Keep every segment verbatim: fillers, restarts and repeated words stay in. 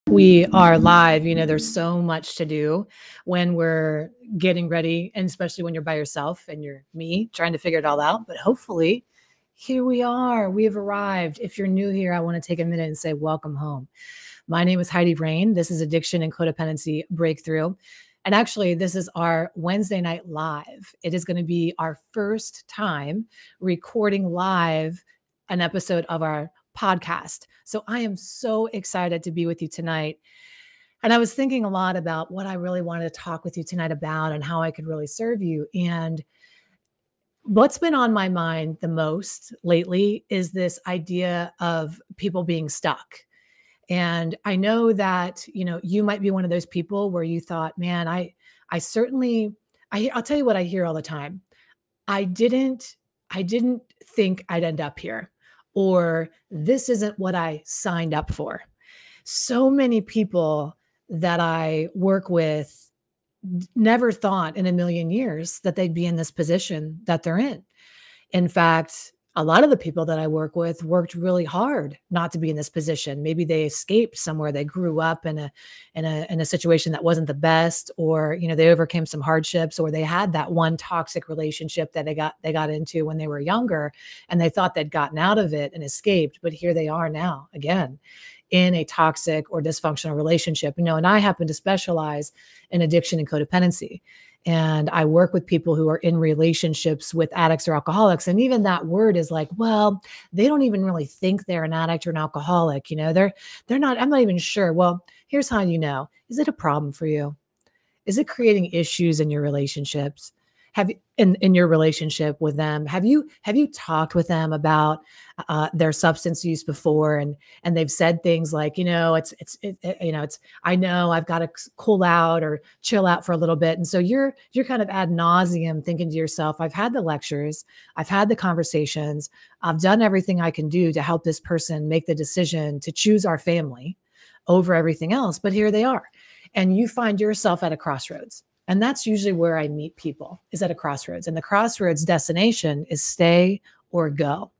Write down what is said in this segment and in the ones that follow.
We are live. You know, there's so much to do when we're getting ready, and especially when you're by yourself and you're me trying to figure it all out. But hopefully, here we are. We have arrived. If you're new here, I want to take a minute and say, welcome home. My name is Heidi Brain. This is Addiction and Codependency Breakthrough. And actually, this is our Wednesday night live. It is going to be our first time recording live an episode of our podcast. So I am so excited to be with you tonight. And I was thinking a lot about what I really wanted to talk with you tonight about and how I could really serve you. And what's been on my mind the most lately is this idea of people being stuck. And I know that, you know, you might be one of those people where you thought, man, I, I certainly, I, I'll tell you what I hear all the time. I didn't, I didn't think I'd end up here, or this isn't what I signed up for. So many people that I work with never thought in a million years that they'd be in this position that they're in. In fact, a lot of the people that I work with worked really hard not to be in this position. Maybe they escaped somewhere. They grew up in a in a in a situation that wasn't the best, or you know, they overcame some hardships, or they had that one toxic relationship that they got they got into when they were younger, and they thought they'd gotten out of it and escaped, but here they are now again in a toxic or dysfunctional relationship. You know, and I happen to specialize in addiction and codependency. And I work with people who are in relationships with addicts or alcoholics. And even that word is like, well, they don't even really think they're an addict or an alcoholic. You know, they're, they're not, I'm not even sure. Well, here's how you know. Is it a problem for you? Is it creating issues in your relationships? Have you, in, in your relationship with them, have you, have you talked with them about uh, their substance use before? And, and they've said things like, you know, it's, it's, it, it, you know, it's, I know I've got to cool out or chill out for a little bit. And so you're, you're kind of ad nauseum thinking to yourself, I've had the lectures, I've had the conversations, I've done everything I can do to help this person make the decision to choose our family over everything else. But here they are. And you find yourself at a crossroads. And that's usually where I meet people, is at a crossroads. And the crossroads destination is stay or go.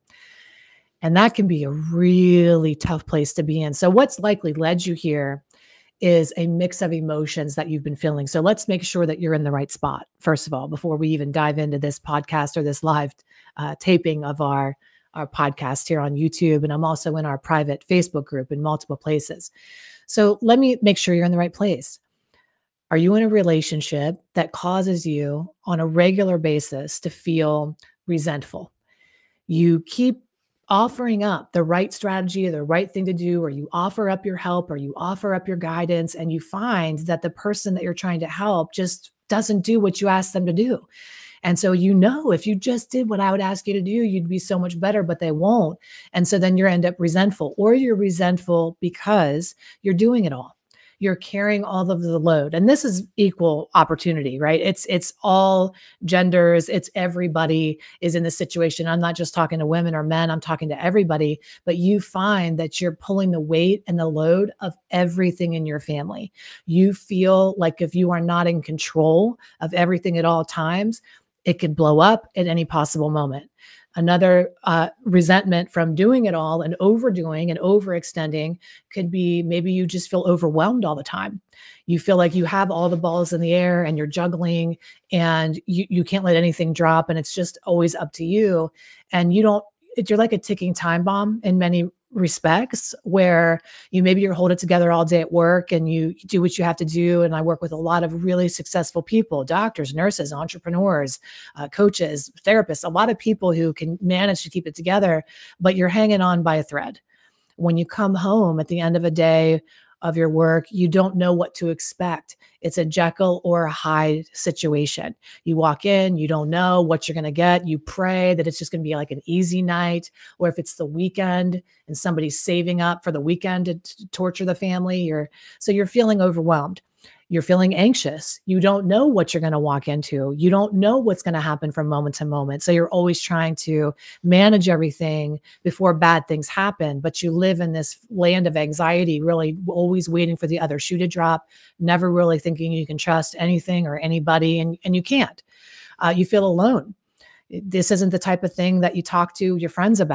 And that can be a really tough place to be in. So what's likely led you here is a mix of emotions that you've been feeling. So let's make sure that you're in the right spot, first of all, before we even dive into this podcast or this live uh, taping of our, our podcast here on YouTube. And I'm also in our private Facebook group in multiple places. So let me make sure you're in the right place. Are you in a relationship that causes you on a regular basis to feel resentful? You keep offering up the right strategy or the right thing to do, or you offer up your help, or you offer up your guidance, and you find that the person that you're trying to help just doesn't do what you ask them to do. And so, you know, if you just did what I would ask you to do, you'd be so much better, but they won't. And so then you end up resentful, or you're resentful because you're doing it all. You're carrying all of the load. And this is equal opportunity, right? It's it's all genders. It's everybody is in this situation. I'm not just talking to women or men. I'm talking to everybody. But you find that you're pulling the weight and the load of everything in your family. You feel like if you are not in control of everything at all times, it could blow up at any possible moment. Another uh, resentment from doing it all and overdoing and overextending could be maybe you just feel overwhelmed all the time. You feel like you have all the balls in the air and you're juggling and you, you can't let anything drop, and it's just always up to you. And you don't, you're like a ticking time bomb in many respects, where you maybe you're holding it together all day at work and you do what you have to do. And I work with a lot of really successful people, doctors, nurses, entrepreneurs, uh, coaches, therapists, a lot of people who can manage to keep it together, but you're hanging on by a thread. When you come home at the end of a day of your work, you don't know what to expect. It's a Jekyll or a Hyde situation. You walk in, you don't know what you're going to get. You pray that it's just going to be like an easy night, or if it's the weekend and somebody's saving up for the weekend to t- torture the family, you're, so you're feeling overwhelmed. You're feeling anxious. You don't know what you're going to walk into. You don't know what's going to happen from moment to moment. So you're always trying to manage everything before bad things happen. But you live in this land of anxiety, really always waiting for the other shoe to drop, never really thinking you can trust anything or anybody, and, and you can't. Uh, you feel alone. This isn't the type of thing that you talk to your friends about.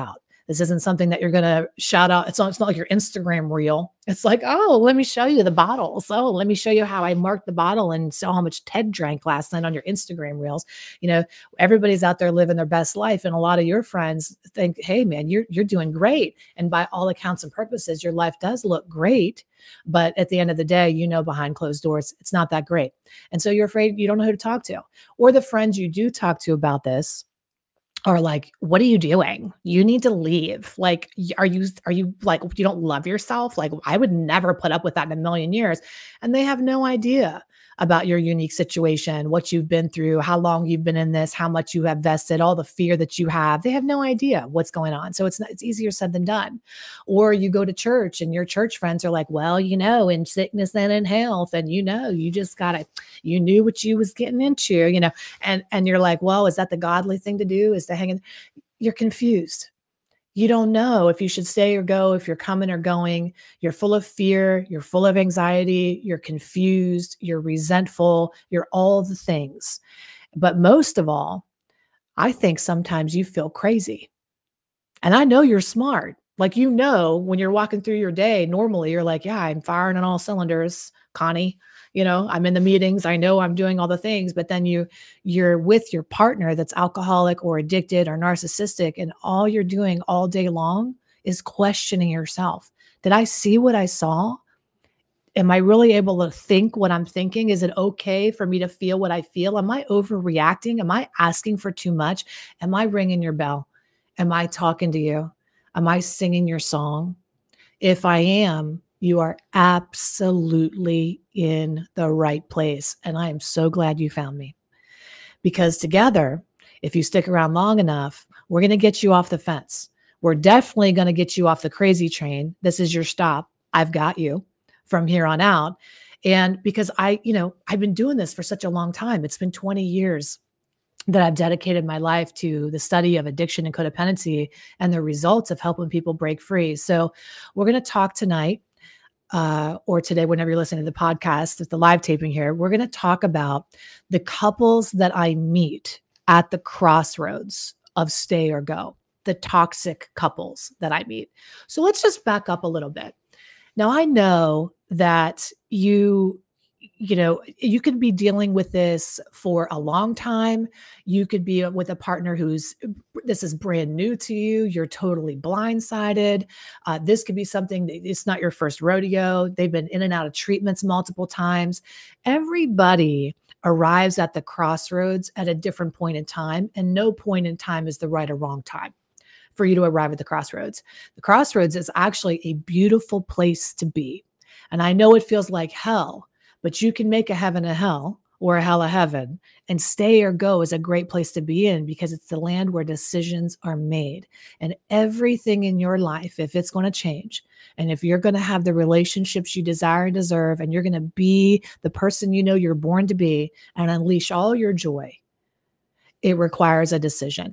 This isn't something that you're going to shout out. It's not, it's not like your Instagram reel. It's like, oh, let me show you the bottles. Oh, let me show you how I marked the bottle and saw how much Ted drank last night on your Instagram reels. You know, everybody's out there living their best life. And a lot of your friends think, hey man, you're, you're doing great. And by all accounts and purposes, your life does look great. But at the end of the day, you know, behind closed doors, it's not that great. And so you're afraid you don't know who to talk to, or the friends you do talk to about this are like, what are you doing? You need to leave. Like, y- are you, are you like, you don't love yourself? Like, I would never put up with that in a million years. And they have no idea about your unique situation, what you've been through, how long you've been in this, how much you have vested, all the fear that you have. They have no idea what's going on. So it's not, it's easier said than done. Or you go to church and your church friends are like, well, you know, in sickness and in health, and you know, you just gotta, you knew what you was getting into, you know, and and you're like, well, is that the godly thing to do? Is to hang in? You're confused. You don't know if you should stay or go, if you're coming or going. You're full of fear. You're full of anxiety. You're confused. You're resentful. You're all the things. But most of all, I think sometimes you feel crazy. And I know you're smart. Like, you know, when you're walking through your day, normally you're like, yeah, I'm firing on all cylinders, Connie. You know, I'm in the meetings. I know I'm doing all the things, but then you, you're with your partner that's alcoholic or addicted or narcissistic. And all you're doing all day long is questioning yourself. Did I see what I saw? Am I really able to think what I'm thinking? Is it okay for me to feel what I feel? Am I overreacting? Am I asking for too much? Am I ringing your bell? Am I talking to you? Am I singing your song? If I am, you are absolutely in the right place. And I am so glad you found me, because together, if you stick around long enough, we're going to get you off the fence. We're definitely going to get you off the crazy train. This is your stop. I've got you from here on out. And because I, you know, I've been doing this for such a long time. It's been twenty years that I've dedicated my life to the study of addiction and codependency and the results of helping people break free. So we're going to talk tonight, uh, or today, whenever you're listening to the podcast, at the live taping here, we're going to talk about the couples that I meet at the crossroads of stay or go, the toxic couples that I meet. So let's just back up a little bit. Now, I know that you, you know, you could be dealing with this for a long time. You could be with a partner who's, this is brand new to you. You're totally blindsided. Uh, this could be something that it's not your first rodeo. They've been in and out of treatments multiple times. Everybody arrives at the crossroads at a different point in time, and no point in time is the right or wrong time for you to arrive at the crossroads. The crossroads is actually a beautiful place to be. And I know it feels like hell, but you can make a heaven a hell, or a hell a heaven, and stay or go is a great place to be in, because it's the land where decisions are made. And everything in your life, if it's going to change, and if you're going to have the relationships you desire and deserve, and you're going to be the person you know you're born to be and unleash all your joy, it requires a decision.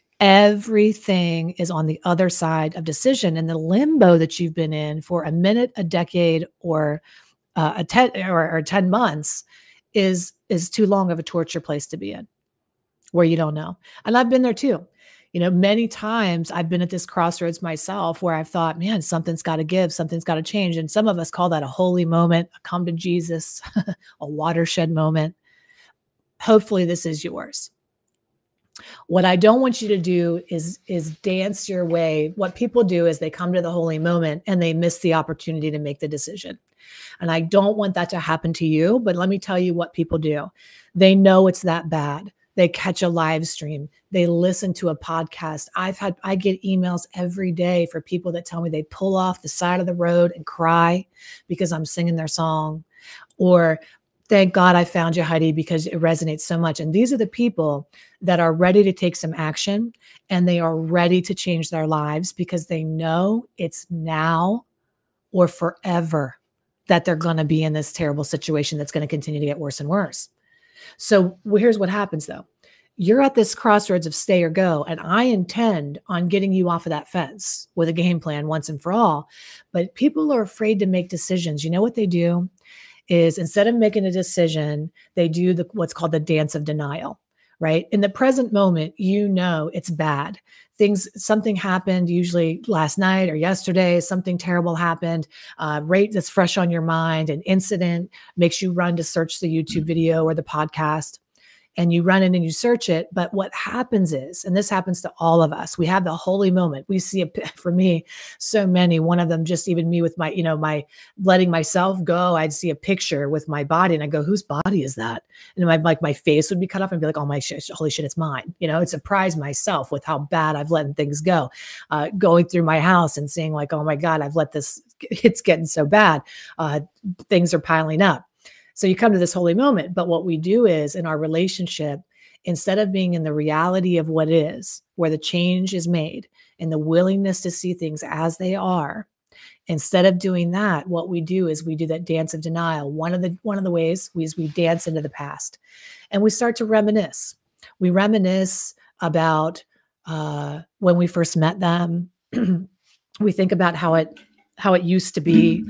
Everything is on the other side of decision, and the limbo that you've been in for a minute, a decade, or uh, a ten or, or ten months is is too long of a torture place to be in, where you don't know. And I've been there too. You know, many times I've been at this crossroads myself, where I've thought, man, something's got to give, something's got to change. And some of us call that a holy moment, a come to Jesus, a watershed moment. Hopefully this is yours. What I don't want you to do is, is dance your way. What people do is they come to the holy moment and they miss the opportunity to make the decision. And I don't want that to happen to you, but let me tell you what people do. They know it's that bad. They catch a live stream. They listen to a podcast. I've had, I get emails every day for people that tell me they pull off the side of the road and cry because I'm singing their song, or thank God I found you, Heidi, because it resonates so much. And these are the people that are ready to take some action, and they are ready to change their lives because they know it's now or forever that they're going to be in this terrible situation that's going to continue to get worse and worse. So well, here's what happens though. You're at this crossroads of stay or go, and I intend on getting you off of that fence with a game plan once and for all. But people are afraid to make decisions. You know what they do is, instead of making a decision, they do the, what's called the dance of denial, right? In the present moment, you know it's bad. things, something happened, usually last night or yesterday, something terrible happened, uh, right that's fresh on your mind, an incident makes you run to search the YouTube video or the podcast. And you run in and you search it. But what happens is, and this happens to all of us, we have the holy moment. We see, a, for me, so many, one of them, just even me with my, you know, my letting myself go. I'd see a picture with my body and I go, whose body is that? And my, like my face would be cut off and be like, oh my shit, holy shit, it's mine. You know, it surprised myself with how bad I've let things go. Uh, going through my house and seeing like, oh my God, I've let this, it's getting so bad. Uh, things are piling up. So you come to this holy moment, but what we do is in our relationship, instead of being in the reality of what is, where the change is made and the willingness to see things as they are, instead of doing that, what we do is we do that dance of denial. One of the, one of the ways we, is we dance into the past and we start to reminisce. We reminisce about uh, when we first met them. We think about how it, how it used to be.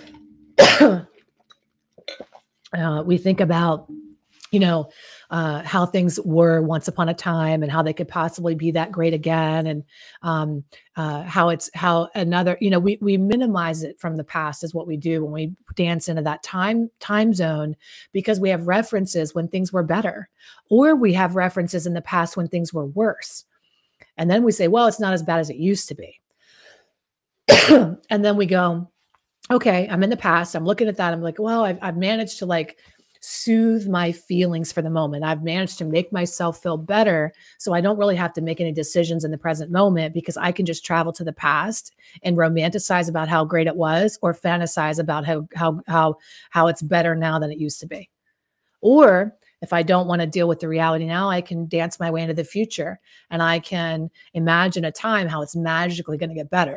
Uh, we think about, you know, uh, how things were once upon a time and how they could possibly be that great again. And um, uh, how it's how another, you know, we, we minimize it from the past is what we do when we dance into that time, time zone, because we have references when things were better, or we have references in the past when things were worse. And then we say, well, it's not as bad as it used to be. And then we go, okay, I'm in the past. I'm looking at that. I'm like, well, I've, I've managed to like soothe my feelings for the moment. I've managed to make myself feel better. So I don't really have to make any decisions in the present moment because I can just travel to the past and romanticize about how great it was or fantasize about how, how, how, how it's better now than it used to be. Or if I don't want to deal with the reality now, I can dance my way into the future and I can imagine a time how it's magically going to get better.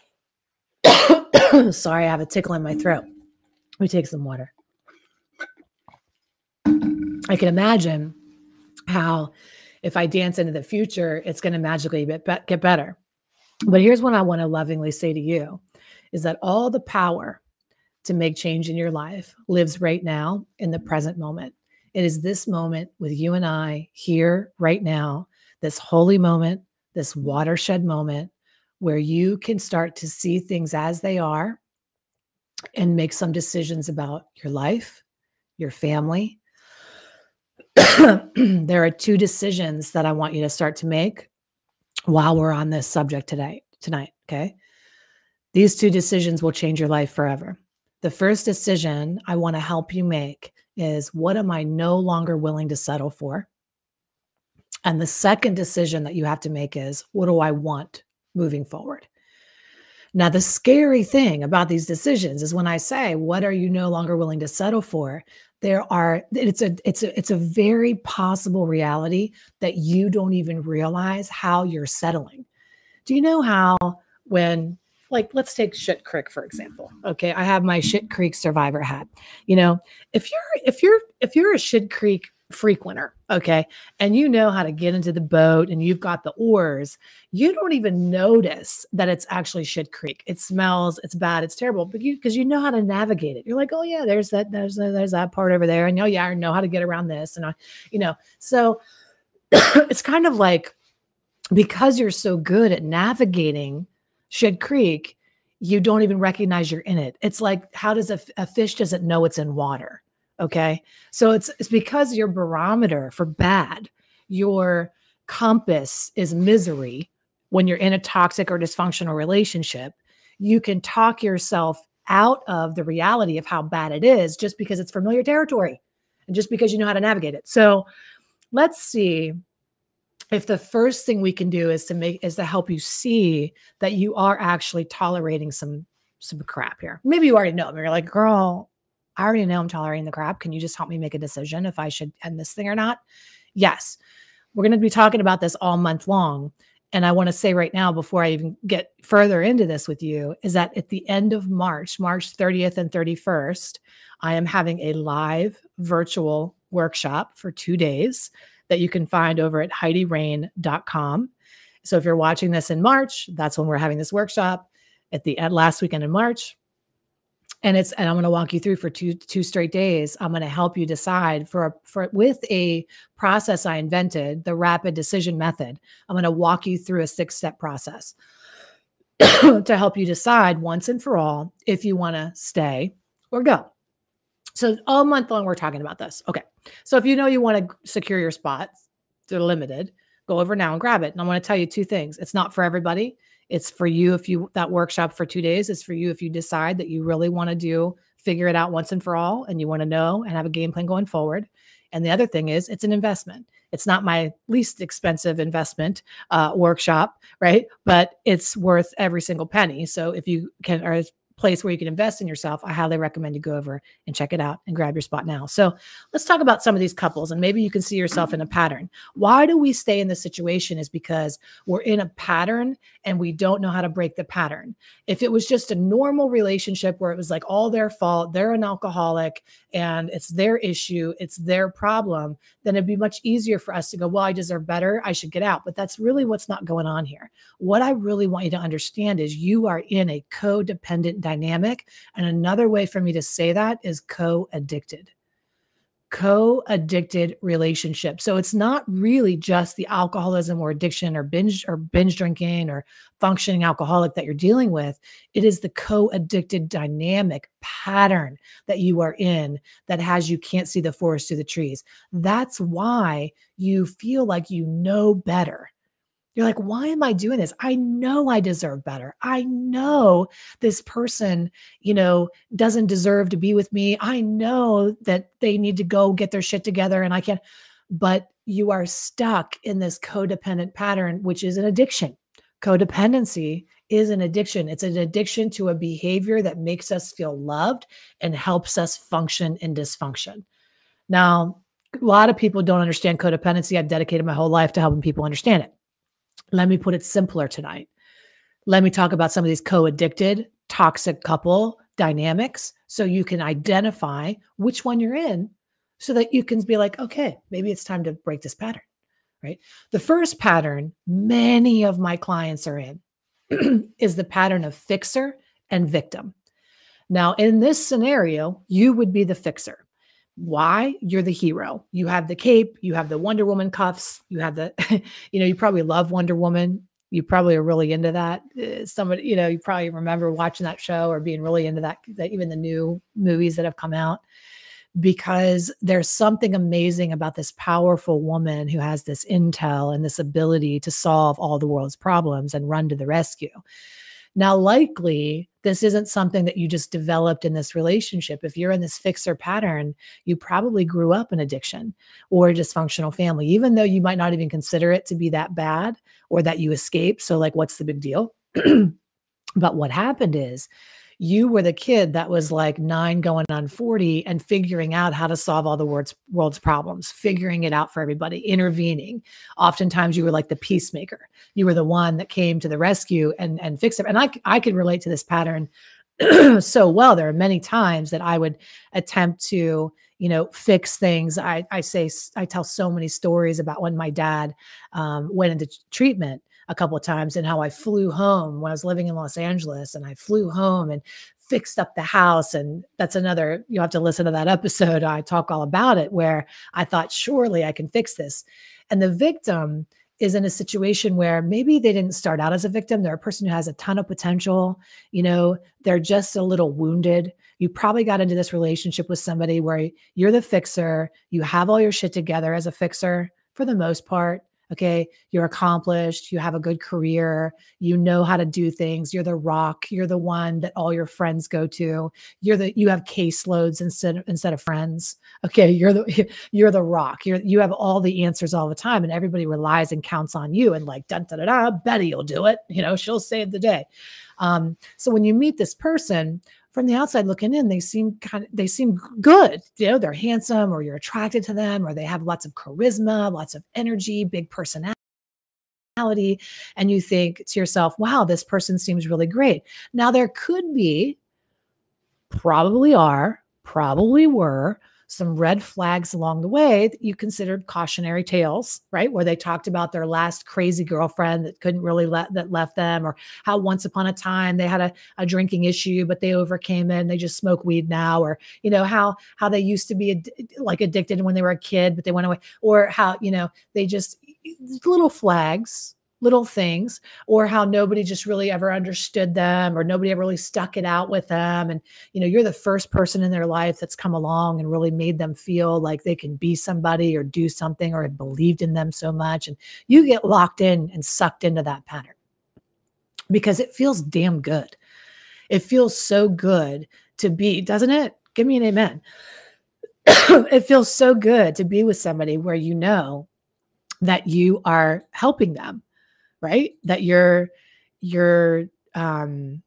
Sorry, I have a tickle in my throat. Let me take some water. I can imagine how if I dance into the future, it's going to magically get better. But here's what I want to lovingly say to you is that all the power to make change in your life lives right now in the present moment. It is this moment with you and I here right now, this holy moment, this watershed moment where you can start to see things as they are and make some decisions about your life, your family. There are two decisions that I want you to start to make while we're on this subject today, tonight, okay? These two decisions will change your life forever. The first decision I want to help you make is, what am I no longer willing to settle for? And the second decision that you have to make is, what do I want moving forward? Now, the scary thing about these decisions is when I say, what are you no longer willing to settle for? There are, it's a, it's a, it's a very possible reality that you don't even realize how you're settling. Do you know how when, like, let's take Shit Creek, for example. Okay. I have my Shit Creek survivor hat. You know, if you're, if you're, if you're a Shit Creek frequenter, okay, and you know how to get into the boat and you've got the oars, you don't even notice that it's actually Shit Creek. It smells, it's bad, it's terrible, but you, because you know how to navigate it. You're like, oh yeah, there's that, there's there's that part over there, and oh yeah, I know how to get around this, and I, you know, so it's kind of like, because you're so good at navigating Shit Creek, you don't even recognize you're in it. It's like, how does a, a fish doesn't know it's in water? Okay. So it's, it's because your barometer for bad, your compass is misery. When you're in a toxic or dysfunctional relationship, you can talk yourself out of the reality of how bad it is just because it's familiar territory and just because you know how to navigate it. So let's see if the first thing we can do is to make, is to help you see that you are actually tolerating some, some crap here. Maybe you already know. I mean, you're like, girl, I already know I'm tolerating the crap. Can you just help me make a decision if I should end this thing or not? Yes. We're going to be talking about this all month long. And I want to say right now, before I even get further into this with you, is that at the end of March, March thirtieth and thirty-first, I am having a live virtual workshop for two days that you can find over at heidi rain dot com. So if you're watching this in March, that's when we're having this workshop at the end, last weekend in March. And it's and I'm going to walk you through for two two straight days. I'm going to help you decide for a, for with a process I invented, the rapid decision method. I'm going to walk you through a six-step process to help you decide once and for all if you want to stay or go. So all month long, we're talking about this. Okay. So if you know you want to secure your spots, they're limited, go over now and grab it. And I want to tell you two things. It's not for everybody. It's for you if you, that workshop for two days is for you if you decide that you really want to do, figure it out once and for all, and you want to know and have a game plan going forward. And the other thing is it's an investment. It's not my least expensive investment uh, workshop, right? But it's worth every single penny. So if you can, or place where you can invest in yourself, I highly recommend you go over and check it out and grab your spot now. So let's talk about some of these couples and maybe you can see yourself in a pattern. Why do we stay in this situation is because we're in a pattern and we don't know how to break the pattern. If it was just a normal relationship where it was like all their fault, they're an alcoholic and it's their issue, it's their problem, then it'd be much easier for us to go, well, I deserve better, I should get out. But that's really what's not going on here. What I really want you to understand is you are in a codependent dynamic. And another way for me to say that is co-addicted. Co-addicted relationship. So it's not really just the alcoholism or addiction or binge or binge drinking or functioning alcoholic that you're dealing with. It is the co-addicted dynamic pattern that you are in that has you can't see the forest through the trees. That's why you feel like you know better. You're like, why am I doing this? I know I deserve better. I know this person, you know, doesn't deserve to be with me. I know that they need to go get their shit together and I can't, but you are stuck in this codependent pattern, which is an addiction. Codependency is an addiction. It's an addiction to a behavior that makes us feel loved and helps us function in dysfunction. Now, a lot of people don't understand codependency. I've dedicated my whole life to helping people understand it. Let me put it simpler tonight. Let me talk about some of these co-addicted, toxic couple dynamics so you can identify which one you're in so that you can be like, okay, maybe it's time to break this pattern, right? The first pattern many of my clients are in is the pattern of fixer and victim. Now, in this scenario, you would be the fixer. Why? You're the hero. You have the cape, you have the Wonder Woman cuffs, you have the, you know, you probably love Wonder Woman. You probably are really into that. Uh, somebody, you know, you probably remember watching that show or being really into that, that, even the new movies that have come out, because there's something amazing about this powerful woman who has this intel and this ability to solve all the world's problems and run to the rescue. Now, likely, this isn't something that you just developed in this relationship. If you're in this fixer pattern, you probably grew up in addiction or a dysfunctional family, even though you might not even consider it to be that bad or that you escaped. So like, what's the big deal? But what happened is you were the kid that was like nine going on forty and figuring out how to solve all the world's, world's problems, figuring it out for everybody, intervening. Oftentimes you were like the peacemaker. You were the one that came to the rescue and, and fixed it. And I, I could relate to this pattern so well. There are many times that I would attempt to, you know, fix things. I, I say, I tell so many stories about when my dad um, went into treatment a couple of times and how I flew home when I was living in Los Angeles, and I flew home and fixed up the house. And that's another, you have to listen to that episode. I talk all about it, where I thought, surely I can fix this. And the victim is in a situation where maybe they didn't start out as a victim. They're a person who has a ton of potential. You know, they're just a little wounded. You probably got into this relationship with somebody where you're the fixer. You have all your shit together as a fixer for the most part. Okay, you're accomplished, you have a good career, you know how to do things, you're the rock, you're the one that all your friends go to, you're the, you have caseloads instead of, instead of friends. Okay, you're the, you're the rock, you're, you have all the answers all the time and everybody relies and counts on you and like, dun, da, da, da, Betty will do it, you know, she'll save the day. Um, so when you meet this person, from the outside looking in, they seem kind of, they seem good. You know, they're handsome, or you're attracted to them, or they have lots of charisma, lots of energy, big personality. And you think to yourself, wow, this person seems really great. Now there could be, probably are, probably were some red flags along the way that you considered cautionary tales, right? Where they talked about their last crazy girlfriend that couldn't really let that left them, or how once upon a time they had a, a drinking issue, but they overcame it and they just smoke weed now, or, you know, how, how they used to be ad- like addicted when they were a kid, but they went away, or how, you know, they just little flags, little things, or how nobody just really ever understood them, or nobody ever really stuck it out with them. And, you know, you're the first person in their life that's come along and really made them feel like they can be somebody or do something, or had believed in them so much. And you get locked in and sucked into that pattern because it feels damn good. It feels so good to be, doesn't it? Give me an amen. It feels so good to be with somebody where you know that you are helping them, right? That you're, you're, um,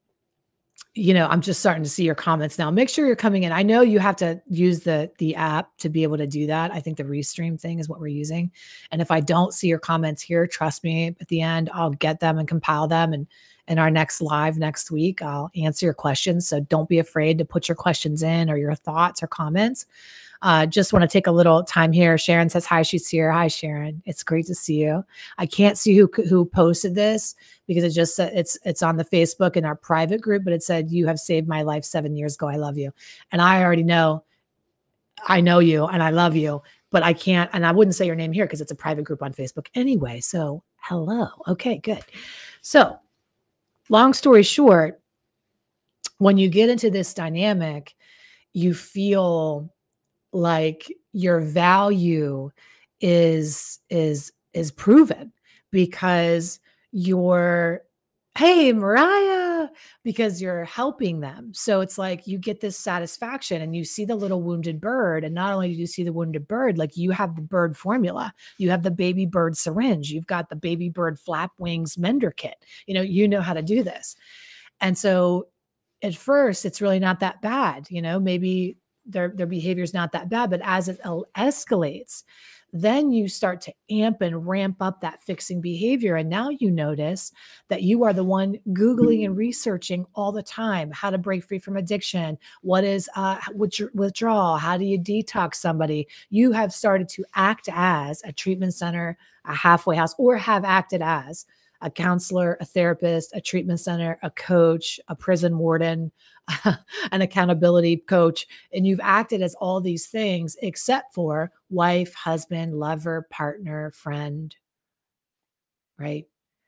you know, I'm just starting to see your comments now. Make sure you're coming in. I know you have to use the, the app to be able to do that. I think the Restream thing is what we're using. And if I don't see your comments here, trust me, at the end, I'll get them and compile them. And in our next live next week, I'll answer your questions. So don't be afraid to put your questions in, or your thoughts or comments. Uh, just want to take a little time here. Sharon says, hi, she's here. Hi, Sharon. It's great to see you. I can't see who who posted this because it just said it's it's on the Facebook in our private group, but it said, you have saved my life seven years ago. I love you. And I already know, I know you and I love you, but I can't, and I wouldn't say your name here because it's a private group on Facebook anyway. So hello. Okay, good. So long story short, when you get into this dynamic, you feel like your value is is is proven because you're, hey Mariah, because you're helping them. So it's like you get this satisfaction and you see the little wounded bird, and not only do you see the wounded bird, like you have the bird formula, you have the baby bird syringe, you've got the baby bird flap wings mender kit, you know, you know how to do this. And so at first it's really not that bad, you know, maybe their, their behavior is not that bad, but as it escalates, then you start to amp and ramp up that fixing behavior. And now you notice that you are the one Googling and researching all the time, how to break free from addiction. What is uh, withdrawal? How do you detox somebody? You have started to act as a treatment center, a halfway house, or have acted as a counselor, a therapist, a treatment center, a coach, a prison warden, an accountability coach. And you've acted as all these things except for wife, husband, lover, partner, friend, right?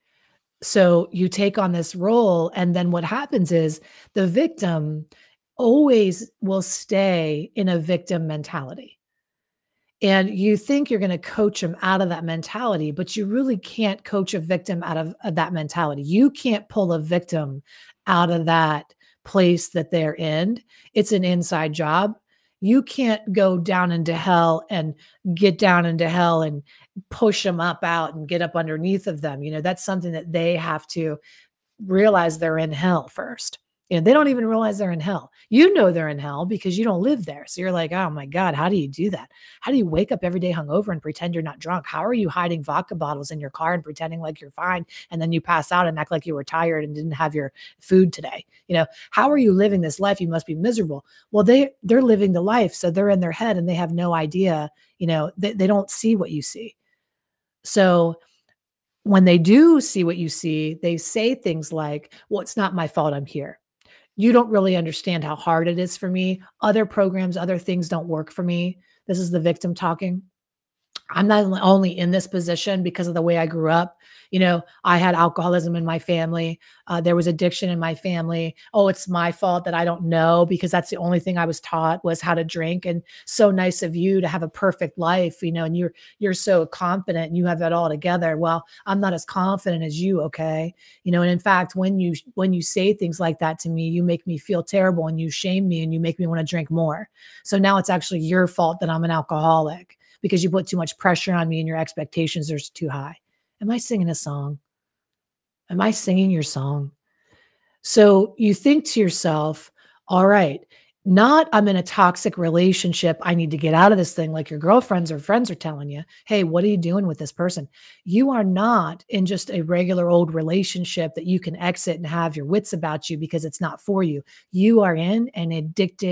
So you take on this role, and then what happens is the victim always will stay in a victim mentality. And you think you're going to coach them out of that mentality, but you really can't coach a victim out of, of that mentality. You can't pull a victim out of that place that they're in. It's an inside job. You can't go down into hell and get down into hell and push them up out and get up underneath of them. You know, that's something that they have to realize they're in hell first. You know, they don't even realize they're in hell. You know they're in hell because you don't live there. So you're like, oh my God, how do you do that? How do you wake up every day hungover and pretend you're not drunk? How are you hiding vodka bottles in your car and pretending like you're fine, and then you pass out and act like you were tired and didn't have your food today? You know, how are you living this life? You must be miserable. Well, they, they're living the life. So they're in their head and they have no idea, you know, they, they don't see what you see. So when they do see what you see, they say things like, well, it's not my fault I'm here. You don't really understand how hard it is for me. Other programs, other things don't work for me. This is the victim talking. I'm not only in this position because of the way I grew up. You know, I had alcoholism in my family. Uh, there was addiction in my family. Oh, it's my fault that I don't know, because that's the only thing I was taught was how to drink. And so nice of you to have a perfect life, you know, and you're, you're so confident and you have that all together. Well, I'm not as confident as you. Okay. You know, and in fact, when you, when you say things like that to me, you make me feel terrible and you shame me and you make me want to drink more. So now it's actually your fault that I'm an alcoholic, because you put too much pressure on me and your expectations are too high. Am I singing a song? Am I singing your song? So you think to yourself, all right, not I'm in a toxic relationship, I need to get out of this thing, like your girlfriends or friends are telling you, hey, what are you doing with this person? You are not in just a regular old relationship that you can exit and have your wits about you because it's not for you. You are in an addicted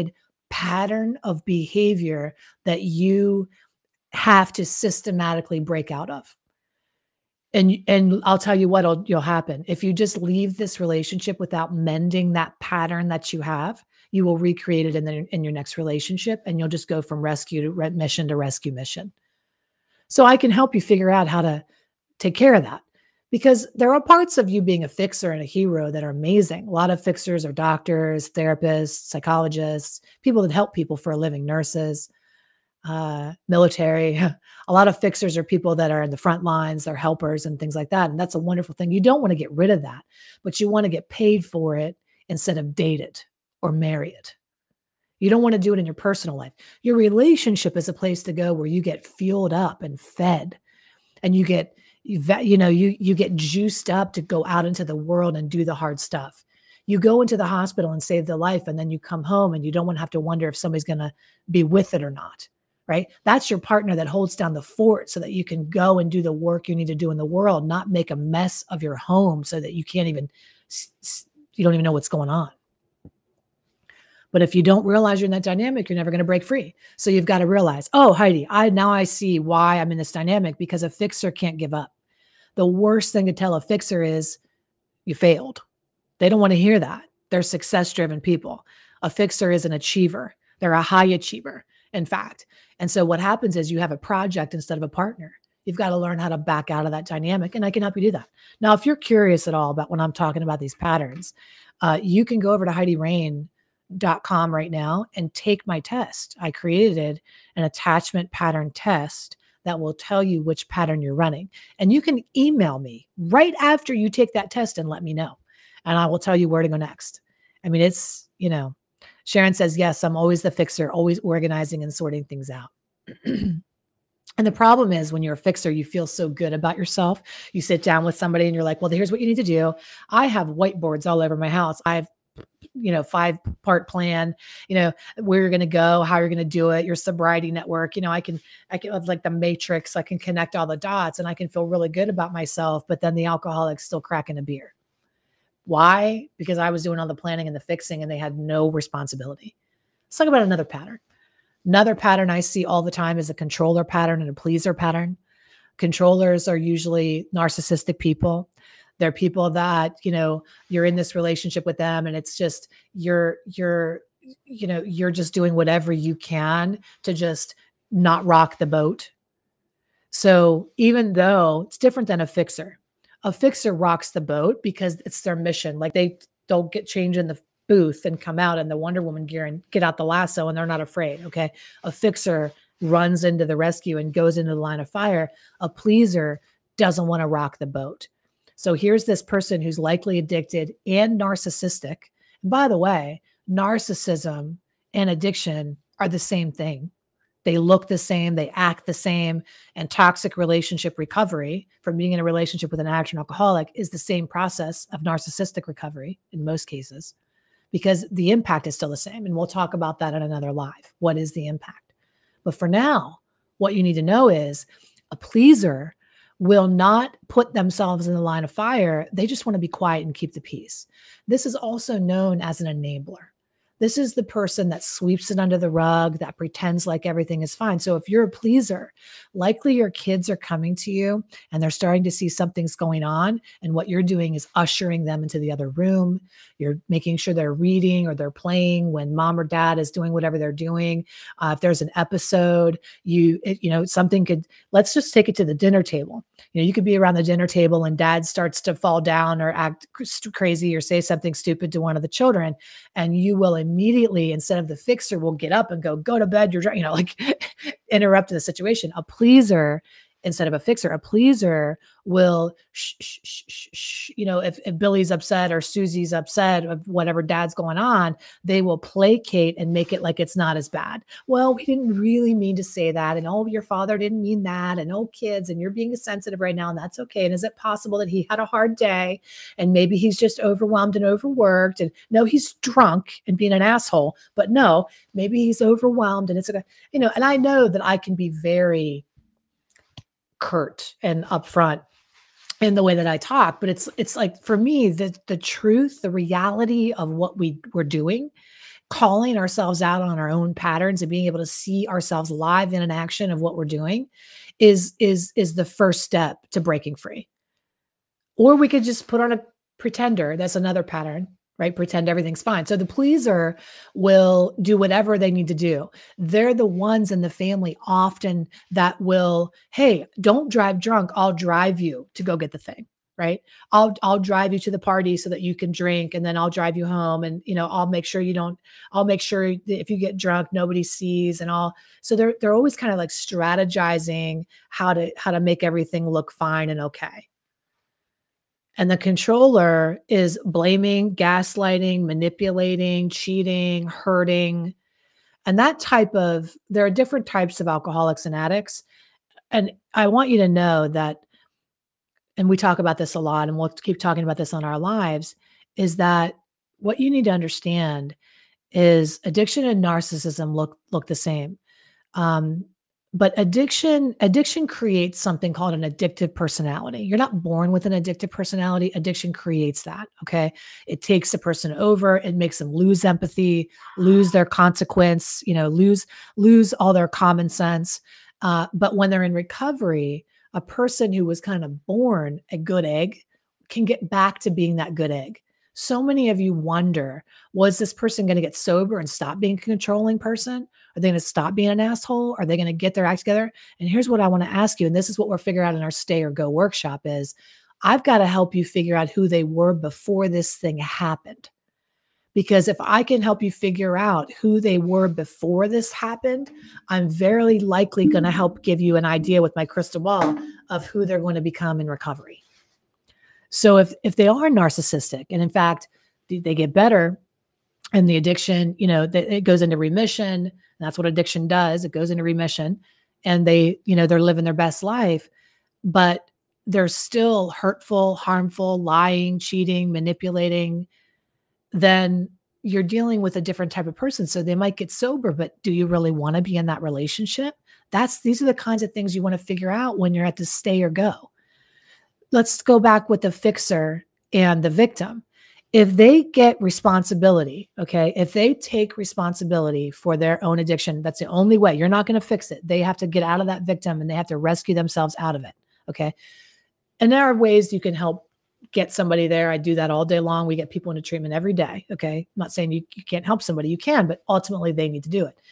pattern of behavior that you have to systematically break out of. And and I'll tell you what'll you'll happen. If you just leave this relationship without mending that pattern that you have, you will recreate it in the in your next relationship, and you'll just go from rescue to re mission to rescue mission. So I can help you figure out how to take care of that, because there are parts of you being a fixer and a hero that are amazing. A lot of fixers are doctors, therapists, psychologists, people that help people for a living, nurses, uh, military. A lot of fixers are people that are in the front lines, they're helpers and things like that. And that's a wonderful thing. You don't want to get rid of that, but you want to get paid for it instead of date it or marry it. You don't want to do it in your personal life. Your relationship is a place to go where you get fueled up and fed, and you get, you, you know, you, you get juiced up to go out into the world and do the hard stuff. You go into the hospital and save the life, and then you come home and you don't want to have to wonder if somebody's going to be with it or not, right? That's your partner that holds down the fort so that you can go and do the work you need to do in the world, not make a mess of your home so that you can't even, you don't even know what's going on. But if you don't realize you're in that dynamic, you're never going to break free. So you've got to realize, oh, Heidi, I now I see why I'm in this dynamic, because a fixer can't give up. The worst thing to tell a fixer is you failed. They don't want to hear that. They're success-driven people. A fixer is an achiever. They're a high achiever, in fact. And so what happens is you have a project instead of a partner. You've got to learn how to back out of that dynamic, and I can help you do that. Now, if you're curious at all about when I'm talking about these patterns, uh, you can go over to Heidi Rain dot com right now and take my test. I created an attachment pattern test that will tell you which pattern you're running. And you can email me right after you take that test and let me know. And I will tell you where to go next. I mean, it's, you know, Sharon says, yes, I'm always the fixer, always organizing and sorting things out. And the problem is when you're a fixer, you feel so good about yourself. You sit down with somebody and you're like, well, here's what you need to do. I have whiteboards all over my house. I have, you know, five part plan, you know, where you're going to go, how you're going to do it, your sobriety network. You know, I can, I can have like the matrix. I can connect all the dots and I can feel really good about myself. But then the alcoholic's still cracking a beer. Why? Because I was doing all the planning and the fixing and they had no responsibility. Let's talk about another pattern. Another pattern I see all the time is a controller pattern and a pleaser pattern. Controllers are usually narcissistic people. They're people that, you know, you're in this relationship with them and it's just, you're, you're, you know, you're just doing whatever you can to just not rock the boat. So even though it's different than a fixer, a fixer rocks the boat because it's their mission. Like they don't get changed in the booth and come out in the Wonder Woman gear and get out the lasso and they're not afraid. Okay. A fixer runs into the rescue and goes into the line of fire. A pleaser doesn't want to rock the boat. So here's this person who's likely addicted and narcissistic. And by the way, narcissism and addiction are the same thing. They look the same, they act the same, and toxic relationship recovery from being in a relationship with an addict or alcoholic is the same process of narcissistic recovery in most cases, because the impact is still the same. And we'll talk about that in another live. What is the impact? But for now, what you need to know is a pleaser will not put themselves in the line of fire. They just want to be quiet and keep the peace. This is also known as an enabler. This is the person that sweeps it under the rug, that pretends like everything is fine. So if you're a pleaser, likely your kids are coming to you and they're starting to see something's going on. And what you're doing is ushering them into the other room. You're making sure they're reading or they're playing when mom or dad is doing whatever they're doing. Uh, if there's an episode, you, it, you know, something could, let's just take it to the dinner table. You know, you could be around the dinner table and dad starts to fall down or act crazy or say something stupid to one of the children. And you will immediately, instead of the fixer, will get up and go, go to bed. You're, you know, like interrupt the situation. A pleaser, instead of a fixer, a pleaser will, shh, shh, shh, shh, shh. You know, if, if Billy's upset or Susie's upset of whatever dad's going on, they will placate and make it like it's not as bad. Well, we didn't really mean to say that. And oh, your father didn't mean that. And oh, kids, and you're being sensitive right now. And that's okay. And is it possible that he had a hard day and maybe he's just overwhelmed and overworked? And no, he's drunk and being an asshole, but no, maybe he's overwhelmed and it's okay. You know, and I know that I can be very curt and upfront in the way that I talk, but it's, it's like, for me, the, the truth, the reality of what we were doing calling ourselves out on our own patterns and being able to see ourselves live in an action of what we're doing is is is the first step to breaking free. Or we could just put on a pretender. That's another pattern, right? Pretend everything's fine. So the pleaser will do whatever they need to do. They're the ones in the family often that will, hey, don't drive drunk. I'll drive you to go get the thing, right? I'll I'll drive you to the party so that you can drink, and then I'll drive you home, and you know, I'll make sure you don't, I'll make sure that if you get drunk, nobody sees, and all. So they're they're always kind of like strategizing how to how to make everything look fine and okay. And the controller is blaming, gaslighting, manipulating, cheating, hurting. And that type of, there are different types of alcoholics and addicts. And I want you to know that, and we talk about this a lot, and we'll keep talking about this on our lives, is that what you need to understand is addiction and narcissism look look the same. Um, but addiction addiction creates something called an addictive personality. You're not born with an addictive personality. Addiction creates that. Okay, it takes the person over. It makes them lose empathy, lose their consequence. You know, lose lose all their common sense. Uh, but when they're in recovery, a person who was kind of born a good egg can get back to being that good egg. So many of you wonder, was this person going to get sober and stop being a controlling person? Are they going to stop being an asshole? Are they going to get their act together? And here's what I want to ask you, and this is what we're figuring out in our Stay or Go workshop is, I've got to help you figure out who they were before this thing happened. Because if I can help you figure out who they were before this happened, I'm very likely going to help give you an idea with my crystal ball of who they're going to become in recovery. So if if they are narcissistic, and in fact, they get better, and the addiction, you know, it goes into remission, and that's what addiction does. It goes into remission, and they, you know, they're living their best life, but they're still hurtful, harmful, lying, cheating, manipulating, then you're dealing with a different type of person. So they might get sober, but do you really want to be in that relationship? That's, these are the kinds of things you want to figure out when you're at the Stay or Go. Let's go back with the fixer and the victim. If they get responsibility, okay, if they take responsibility for their own addiction, that's the only way. You're not going to fix it. They have to get out of that victim, and they have to rescue themselves out of it, okay? And there are ways you can help get somebody there. I do that all day long. We get people into treatment every day, okay? I'm not saying you, you can't help somebody. You can, but ultimately they need to do it.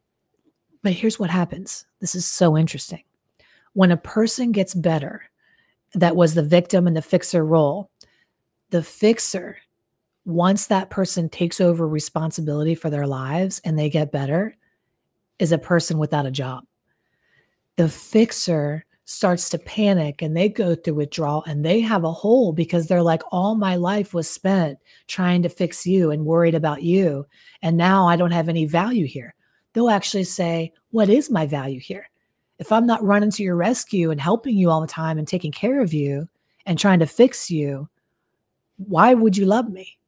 But here's what happens. This is so interesting. When a person gets better, that was the victim and the fixer role, the fixer, once that person takes over responsibility for their lives and they get better, is a person without a job. The fixer starts to panic, and they go through withdrawal, and they have a hole because they're like, all my life was spent trying to fix you and worried about you, and now I don't have any value here. They'll actually say, what is my value here? If I'm not running to your rescue and helping you all the time and taking care of you and trying to fix you, why would you love me?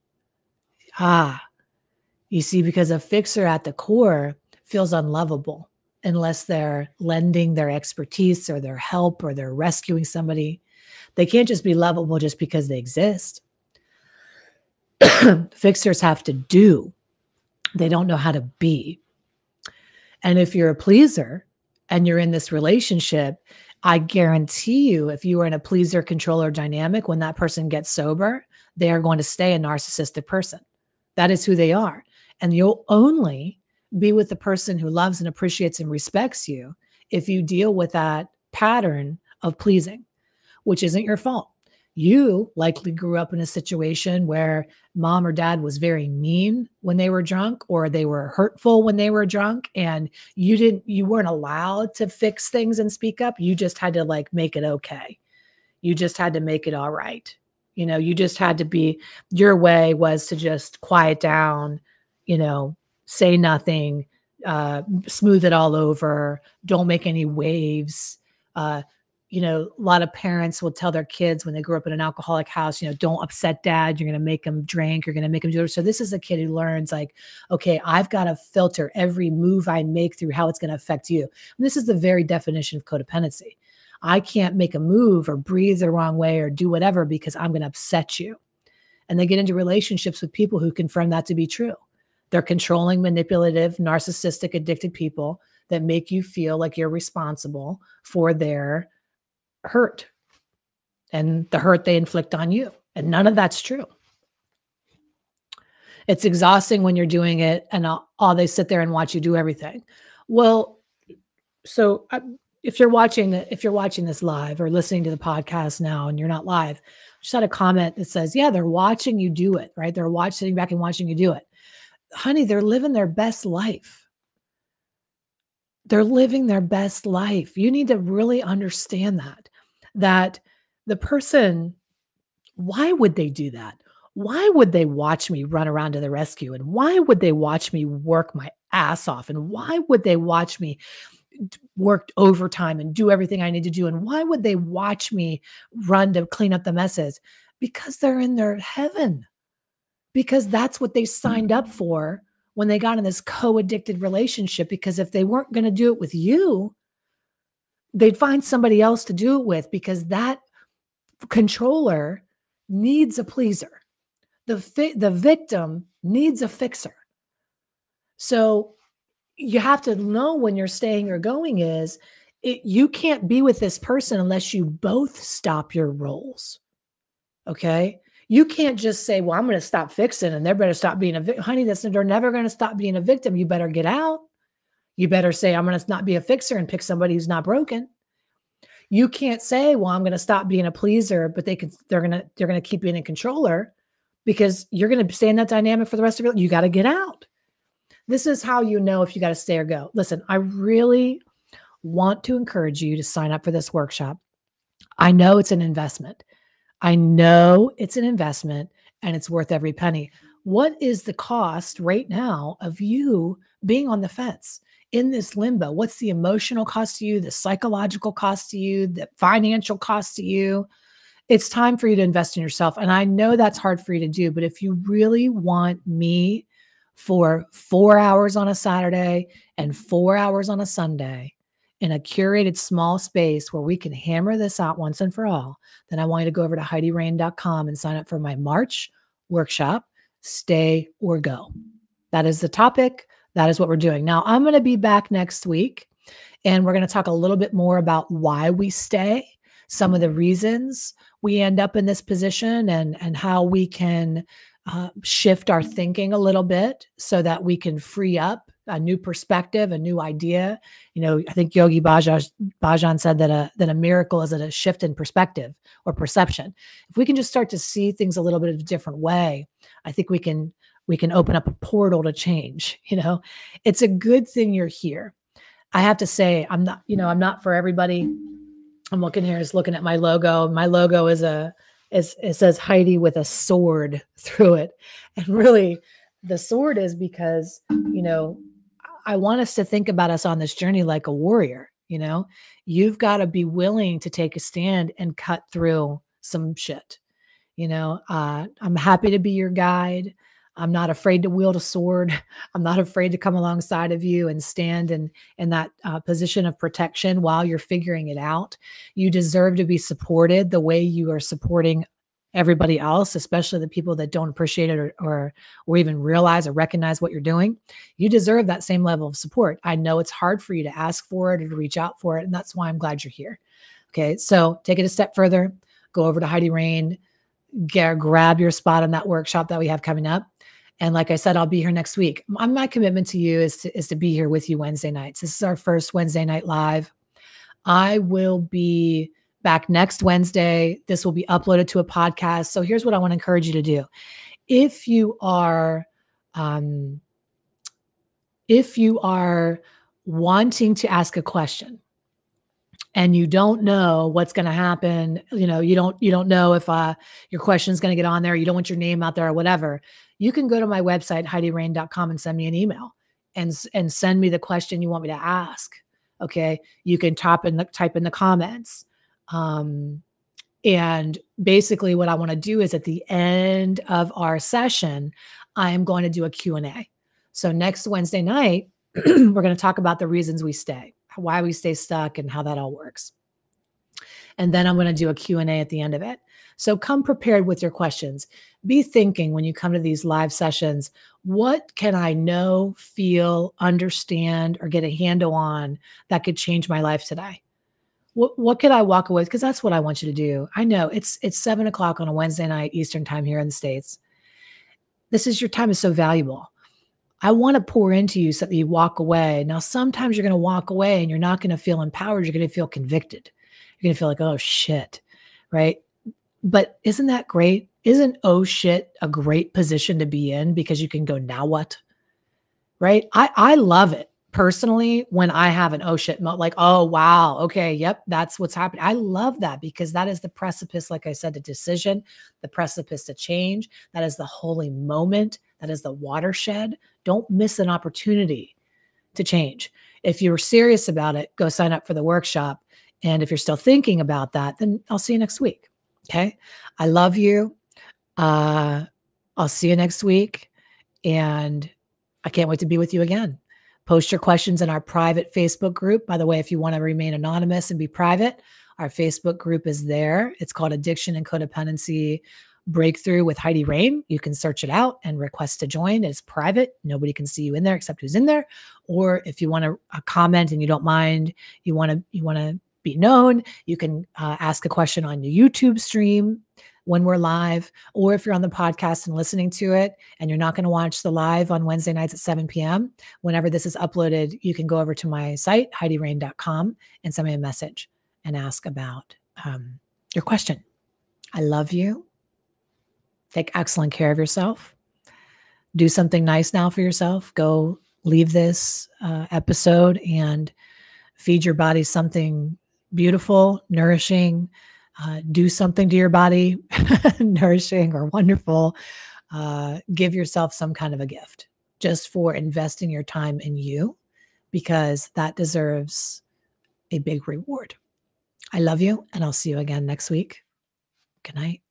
Ah, you see, because a fixer at the core feels unlovable unless they're lending their expertise or their help or they're rescuing somebody. They can't just be lovable just because they exist. Fixers have to do. They don't know how to be. And if you're a pleaser and you're in this relationship, I guarantee you, if you are in a pleaser controller dynamic, when that person gets sober, they are going to stay a narcissistic person. That is who they are. And you'll only be with the person who loves and appreciates and respects you if you deal with that pattern of pleasing, which isn't your fault. You likely grew up in a situation where mom or dad was very mean when they were drunk, or they were hurtful when they were drunk, and you didn't, you weren't allowed to fix things and speak up. You just had to like make it okay. You just had to make it all right. You know, you just had to be, your way was to just quiet down, you know, say nothing, uh, smooth it all over, don't make any waves. Uh, you know, a lot of parents will tell their kids when they grew up in an alcoholic house, you know, don't upset dad. You're going to make them drink. You're going to make them do it. So this is a kid who learns like, okay, I've got to filter every move I make through how it's going to affect you. And this is the very definition of codependency. I can't make a move or breathe the wrong way or do whatever because I'm going to upset you. And they get into relationships with people who confirm that to be true. They're controlling, manipulative, narcissistic, addicted people that make you feel like you're responsible for their hurt and the hurt they inflict on you. And none of that's true. It's exhausting when you're doing it and all, all they sit there and watch you do everything. Well, so I, if you're watching the, if you're watching this live or listening to the podcast now and you're not live, I just had a comment that says, yeah, they're watching you do it, right? They're watching, sitting back and watching you do it. Honey, they're living their best life. They're living their best life. You need to really understand that, that the person, why would they do that? Why would they watch me run around to the rescue? And why would they watch me work my ass off? And why would they watch me work overtime and do everything I need to do? And why would they watch me run to clean up the messes? Because they're in their heaven. Because that's what they signed up for when they got in this co-addicted relationship. Because if they weren't going to do it with you, they'd find somebody else to do it with, because that controller needs a pleaser. The, fi- the victim needs a fixer. So you have to know when you're staying or going is it, you can't be with this person unless you both stop your roles. Okay. You can't just say, well, I'm going to stop fixing and they better stop being a victim. Honey, that's, they're never going to stop being a victim. You better get out. You better say, I'm going to not be a fixer and pick somebody who's not broken. You can't say, well, I'm going to stop being a pleaser, but they could, they're going to, they're going to keep being a controller, because you're going to stay in that dynamic for the rest of your life. You got to get out. This is how you know if you got to stay or go. Listen, I really want to encourage you to sign up for this workshop. I know it's an investment. I know it's an investment and it's worth every penny. What is the cost right now of you being on the fence in this limbo? What's the emotional cost to you, the psychological cost to you, the financial cost to you? It's time for you to invest in yourself. And I know that's hard for you to do, but if you really want me for four hours on a Saturday and four hours on a Sunday in a curated small space where we can hammer this out once and for all, then I want you to go over to Heidi Rain dot com and sign up for my March workshop, Stay or Go. That is the topic. That is what we're doing. Now, I'm going to be back next week, and we're going to talk a little bit more about why we stay, some of the reasons we end up in this position, and, and how we can uh, shift our thinking a little bit so that we can free up a new perspective, a new idea. You know, I think Yogi Bhajan, Bhajan said that a, that a miracle is a shift in perspective or perception. If we can just start to see things a little bit of a different way, I think we can, we can open up a portal to change. You know, it's a good thing you're here. I have to say, I'm not, you know, I'm not for everybody. I'm looking here, is looking at my logo. My logo is a, is, it says Heidi with a sword through it. And really the sword is because, you know, I want us to think about us on this journey like a warrior. You know, you've got to be willing to take a stand and cut through some shit. You know, uh, I'm happy to be your guide. I'm not afraid to wield a sword. I'm not afraid to come alongside of you and stand in, in that uh, position of protection while you're figuring it out. You deserve to be supported the way you are supporting everybody else, especially the people that don't appreciate it or, or, or even realize or recognize what you're doing. You deserve that same level of support. I know it's hard for you to ask for it or to reach out for it. And that's why I'm glad you're here. Okay. So take it a step further, go over to Heidi Rain, get, grab your spot on that workshop that we have coming up. And like I said, I'll be here next week. My, my commitment to you is to, is to be here with you Wednesday nights. This is our first Wednesday night live. I will be back next Wednesday. This will be uploaded to a podcast. So here's what I want to encourage you to do. If you are, um, if you are wanting to ask a question and you don't know what's going to happen, you know, you don't, you don't know if uh, your question is going to get on there, you don't want your name out there or whatever, you can go to my website, Heidi Rain dot com, and send me an email and, and send me the question you want me to ask. Okay. You can type in the, type in the comments. Um, and basically what I want to do is at the end of our session, I am going to do a Q and A. So next Wednesday night, we're going to talk about the reasons we stay, why we stay stuck, and how that all works. And then I'm going to do a Q and A at the end of it. So come prepared with your questions. Be thinking when you come to these live sessions, What can I know, feel, understand, or get a handle on that could change my life today? What what could I walk away with? Because that's what I want you to do. I know it's it's seven o'clock on a Wednesday night Eastern time here in the States. This is your time is so valuable. I want to pour into you so that you walk away. Now, sometimes you're going to walk away and you're not going to feel empowered. You're going to feel convicted. You're going to feel like, oh shit, right? But isn't that great? Isn't oh shit a great position to be in because you can go, now what? Right? I, I love it personally when I have an oh shit mo like, oh wow, okay, yep, that's what's happening. I love that because that is the precipice, like I said, to decision, the precipice to change. That is the holy moment. That is the watershed. Don't miss an opportunity to change. If you're serious about it, go sign up for the workshop. And if you're still thinking about that, then I'll see you next week. Okay. I love you. Uh, I'll see you next week. And I can't wait to be with you again. Post your questions in our private Facebook group. By the way, if you want to remain anonymous and be private, our Facebook group is there. It's called Addiction and Codependency Breakthrough with Heidi Rain. You can search it out and request to join. It's private. Nobody can see you in there except who's in there. Or if you want to uh, comment and you don't mind, you want to you want to be known, you can uh, ask a question on the YouTube stream when we're live, or if you're on the podcast and listening to it and you're not going to watch the live on Wednesday nights at seven p.m., whenever this is uploaded, you can go over to my site, heidi rain dot com, and send me a message and ask about um, your question. I love you. Take excellent care of yourself. Do something nice now for yourself. Go leave this uh, episode and feed your body something beautiful, nourishing. Uh, do something to your body, nourishing or wonderful. Uh, give yourself some kind of a gift just for investing your time in you, because that deserves a big reward. I love you, and I'll see you again next week. Good night.